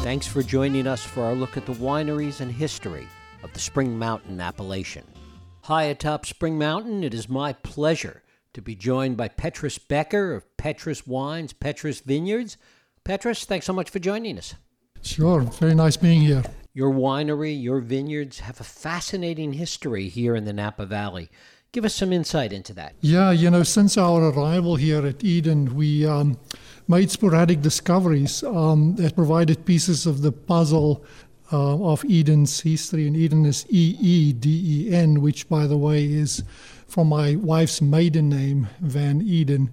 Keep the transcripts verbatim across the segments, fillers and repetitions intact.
Thanks for joining us for our look at the wineries and history of the Spring Mountain appellation. High atop Spring Mountain, it is my pleasure to be joined by Petrus Becker of Petrus Wines, Petrus Vineyards. Petrus, thanks so much for joining us. Sure, very nice being here. Your winery, your vineyards have a fascinating history here in the Napa Valley. Give us some insight into that. Yeah, you know, since our arrival here at Eden, we um, made sporadic discoveries um, that provided pieces of the puzzle uh, of Eden's history. And Eden is E E D E N, which, by the way, is from my wife's maiden name, Van Eden.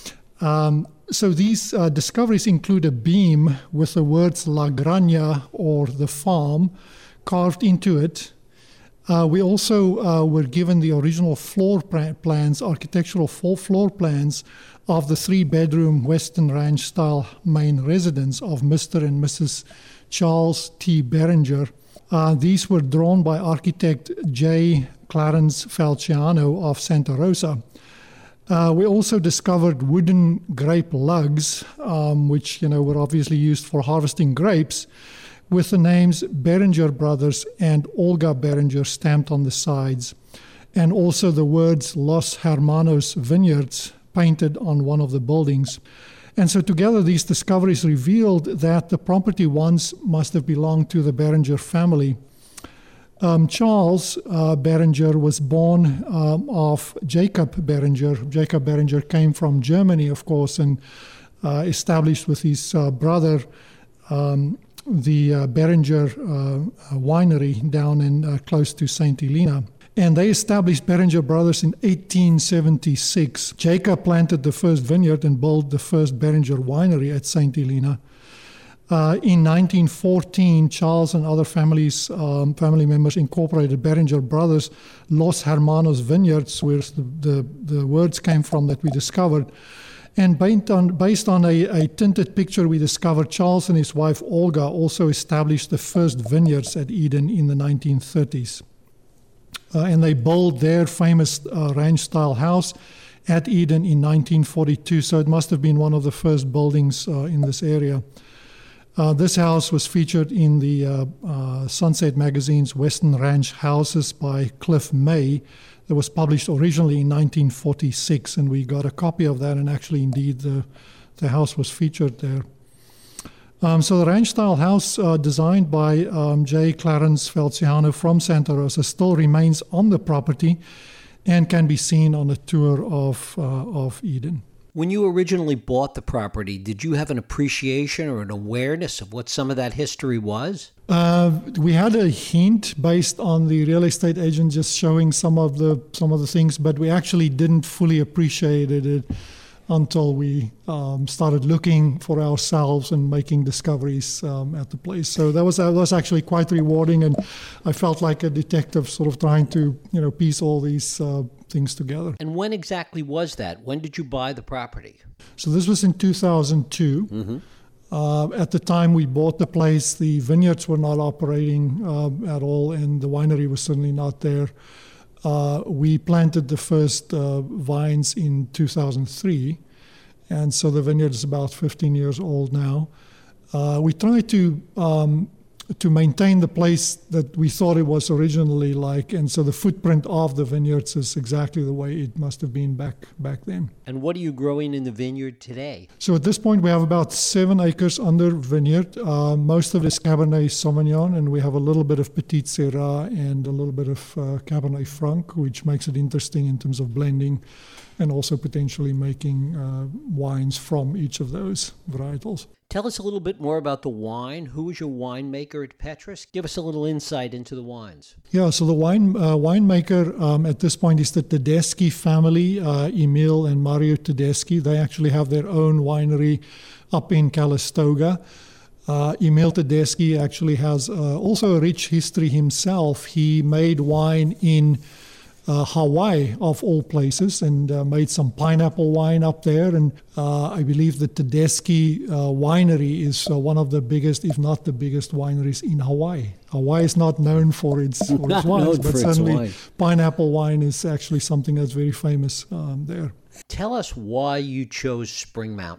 Um, so these uh, discoveries include a beam with the words La Granja, or the farm, carved into it. Uh, we also uh, were given the original floor plans, architectural full floor plans of the three-bedroom Western Ranch-style main residence of Mister and Missus Charles T. Beringer. Uh, these were drawn by architect J. Clarence Felciano of Santa Rosa. Uh, we also discovered wooden grape lugs, um, which, you know, were obviously used for harvesting grapes, with the names Beringer Brothers and Olga Beringer stamped on the sides, and also the words Los Hermanos Vineyards painted on one of the buildings. And so together these discoveries revealed that the property once must have belonged to the Beringer family. Um, Charles uh, Beringer was born um, of Jacob Beringer. Jacob Beringer came from Germany, of course, and uh, established with his uh, brother um, the uh, Beringer uh, winery down in uh, close to Saint Helena. And they established Beringer Brothers in eighteen seventy-six. Jacob planted the first vineyard and built the first Beringer winery at Saint Helena. Uh, in nineteen fourteen, Charles and other families, um, family members incorporated Beringer Brothers Los Hermanos Vineyards, where the, the, the words came from that we discovered. And based on, based on a, a tinted picture we discovered, Charles and his wife Olga also established the first vineyards at Eden in the nineteen thirties. Uh, and they built their famous uh, ranch-style house at Eden in nineteen forty-two, so it must have been one of the first buildings uh, in this area. Uh, this house was featured in the uh, uh, Sunset Magazine's Western Ranch Houses by Cliff May. That was published originally in nineteen forty-six, and we got a copy of that, and actually, indeed, the, the house was featured there. Um, so the ranch-style house, uh, designed by um, J. Clarence Felciano from Santa Rosa, still remains on the property and can be seen on a tour of, uh, of Eden. When you originally bought the property, did you have an appreciation or an awareness of what some of that history was? Uh, we had a hint based on the real estate agent just showing some of the some of the things, but we actually didn't fully appreciate it until we um, started looking for ourselves and making discoveries um, at the place. So that was that was actually quite rewarding, and I felt like a detective, sort of trying to you know piece all these uh, things together. And when exactly was that? When did you buy the property? So this was in two thousand two. Mm-hmm. Uh, at the time we bought the place, the vineyards were not operating uh, at all, and the winery was certainly not there. Uh, we planted the first uh, vines in two thousand three, and so the vineyard is about fifteen years old now. Uh, we tried to um, to maintain the place that we thought it was originally like, and so the footprint of the vineyards is exactly the way it must have been back back then. And what are you growing in the vineyard today? So at this point we have about seven acres under vineyard. Uh, most of it is Cabernet Sauvignon, and we have a little bit of Petit Syrah and a little bit of uh, Cabernet Franc, which makes it interesting in terms of blending and also potentially making uh, wines from each of those varietals. Tell us a little bit more about the wine. Who is your winemaker at Petrus? Give us a little insight into the wines. Yeah, so the wine uh, winemaker um, at this point is the Tedeschi family, uh, Emil and Mario Tedeschi. They actually have their own winery up in Calistoga. Uh, Emil Tedeschi actually has uh, also a rich history himself. He made wine in Uh, Hawaii, of all places, and uh, made some pineapple wine up there. And uh, I believe the Tedeschi uh, winery is uh, one of the biggest, if not the biggest, wineries in Hawaii. Hawaii is not known for its, for its wines, but certainly wine. Pineapple wine is actually something that's very famous um, there. Tell us why you chose Spring Mountain.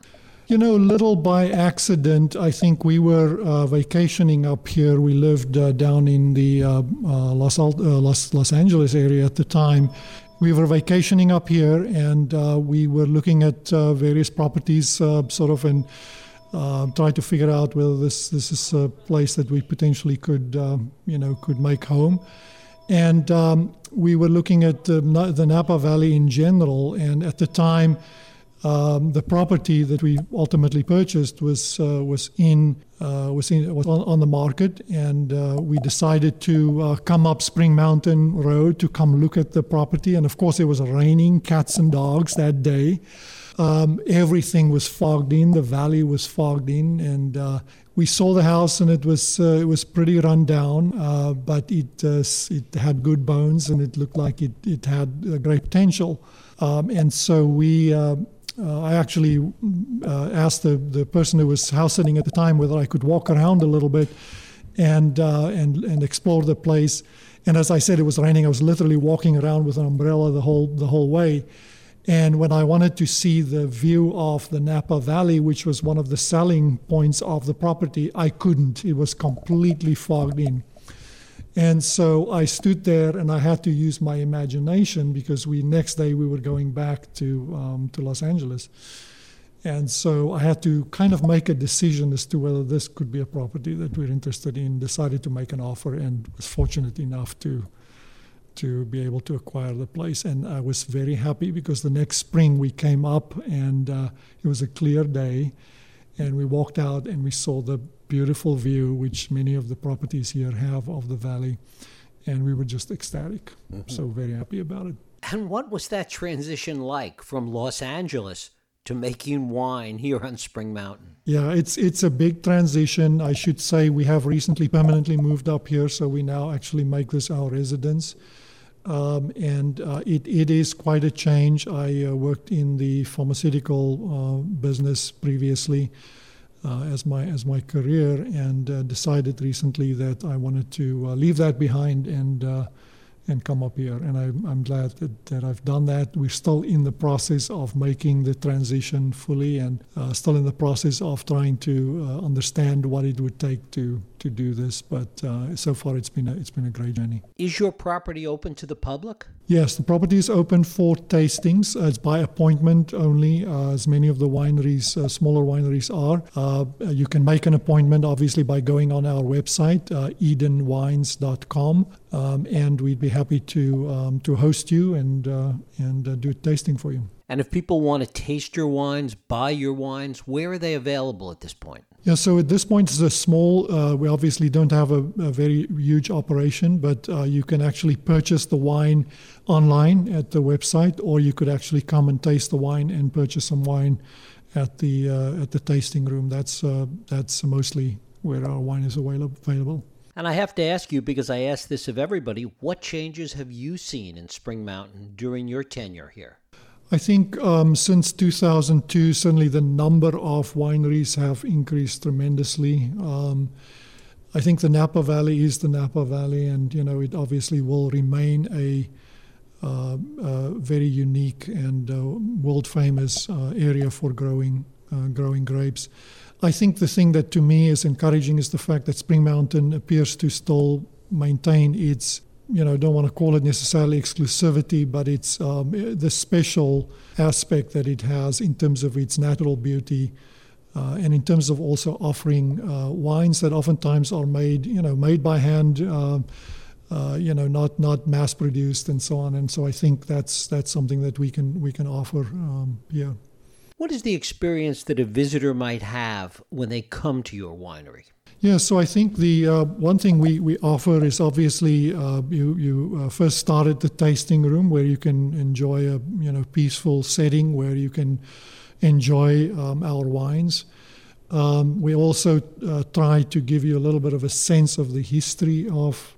You know, little by accident. I think we were uh, vacationing up here. We lived uh, down in the uh, uh, Los, Al- uh, Los Los Angeles area at the time. We were vacationing up here, and uh, we were looking at uh, various properties, uh, sort of, and uh, trying to figure out whether this this is a place that we potentially could, um, you know, could make home. And um, we were looking at uh, the Napa Valley in general, and at the time, um, the property that we ultimately purchased was uh, was in uh, was in was on, on the market, and uh, we decided to uh, come up Spring Mountain Road to come look at the property. And of course, it was raining cats and dogs that day. Um, everything was fogged in. The valley was fogged in, and uh, we saw the house, and it was uh, it was pretty run down, uh, but it uh, it had good bones, and it looked like it it had a great potential. Um, and so we. Uh, Uh, I actually uh, asked the, the person who was house sitting at the time whether I could walk around a little bit and uh, and and explore the place. And as I said, it was raining. I was literally walking around with an umbrella the whole the whole way. And when I wanted to see the view of the Napa Valley, which was one of the selling points of the property, I couldn't. It was completely fogged in. And so I stood there, and I had to use my imagination, because we next day we were going back to um, to Los Angeles. And so I had to kind of make a decision as to whether this could be a property that we're interested in. Decided to make an offer, and was fortunate enough to to be able to acquire the place. And I was very happy, because the next spring we came up, and uh, it was a clear day, and we walked out and we saw the beautiful view, which many of the properties here have, of the valley, and we were just ecstatic. Mm-hmm. So very happy about it. And what was that transition like from Los Angeles to making wine here on Spring Mountain? Yeah, it's it's a big transition. I should say we have recently permanently moved up here, so we now actually make this our residence. Um, and uh, it, it is quite a change. I uh, worked in the pharmaceutical uh, business previously, Uh, as my as my career, and uh, decided recently that I wanted to uh, leave that behind and uh, and come up here. And I, I'm glad that, that I've done that. We're still in the process of making the transition fully, and uh, still in the process of trying to uh, understand what it would take to to do this. But uh, so far, it's been a, it's been a great journey. Is your property open to the public? Yes, the property is open for tastings. Uh, it's by appointment only, uh, as many of the wineries, uh, smaller wineries are. Uh, you can make an appointment, obviously, by going on our website, uh, eden wines dot com, um, and we'd be happy to um, to host you and uh, and uh, do tasting for you. And if people want to taste your wines, buy your wines, where are they available at this point? Yeah, so at this point, it's a small, uh, we obviously don't have a, a very huge operation, but uh, you can actually purchase the wine online at the website, or you could actually come and taste the wine and purchase some wine at the uh, at the tasting room. That's uh, that's mostly where our wine is available. And I have to ask you, because I ask this of everybody, what changes have you seen in Spring Mountain during your tenure here? I think um, since two thousand two, certainly the number of wineries have increased tremendously. Um, I think the Napa Valley is the Napa Valley, and you know it obviously will remain a uh, uh, very unique and uh, world-famous uh, area for growing uh, growing grapes. I think the thing that to me is encouraging is the fact that Spring Mountain appears to still maintain its, you know, don't want to call it necessarily exclusivity, but it's um, the special aspect that it has in terms of its natural beauty, uh, and in terms of also offering uh, wines that oftentimes are made, you know, made by hand, uh, uh, you know, not not mass produced and so on. And so I think that's that's something that we can we can offer um, here. What is the experience that a visitor might have when they come to your winery? Yeah, so I think the uh, one thing we, we offer is obviously uh, you you uh, first start at the tasting room, where you can enjoy a you know peaceful setting where you can enjoy um, our wines. Um, we also uh, try to give you a little bit of a sense of the history of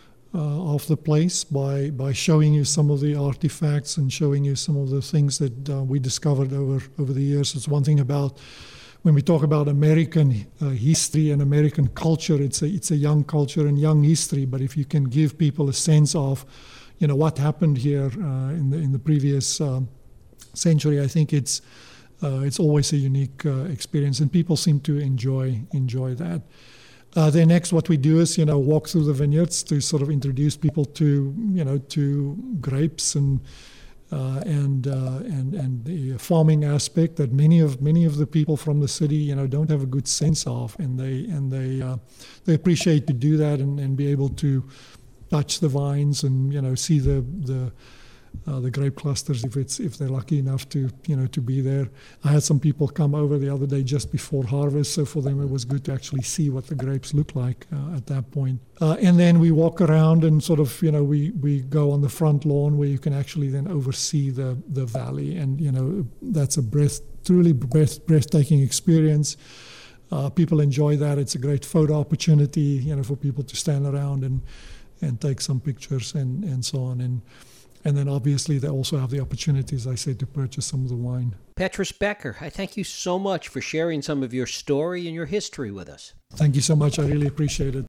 uh, of the place by by showing you some of the artifacts and showing you some of the things that uh, we discovered over over the years. It's one thing about when we talk about American uh, history and American culture, it's a it's a young culture and young history. But if you can give people a sense of, you know, what happened here uh, in the in the previous um, century, I think it's uh, it's always a unique uh, experience, and people seem to enjoy enjoy that. Uh, then next, what we do is, you know, walk through the vineyards to sort of introduce people to, you know, to grapes and uh, and uh, and and the farming aspect that many of many of the people from the city, you know, don't have a good sense of, and they and they uh, they appreciate to do that and, and be able to touch the vines and, you know, see the the Uh, the grape clusters if it's if they're lucky enough to you know to be there. I had some people come over the other day just before harvest, so for them it was good to actually see what the grapes look like uh, at that point. Uh, and then we walk around and sort of you know we we go on the front lawn where you can actually then oversee the the valley, and you know that's a breath truly breath, breathtaking experience. Uh, people enjoy that. It's a great photo opportunity, you know, for people to stand around and and take some pictures and and so on. And And then obviously they also have the opportunities, I said, to purchase some of the wine. Petrus Becker, I thank you so much for sharing some of your story and your history with us. Thank you so much. I really appreciate it.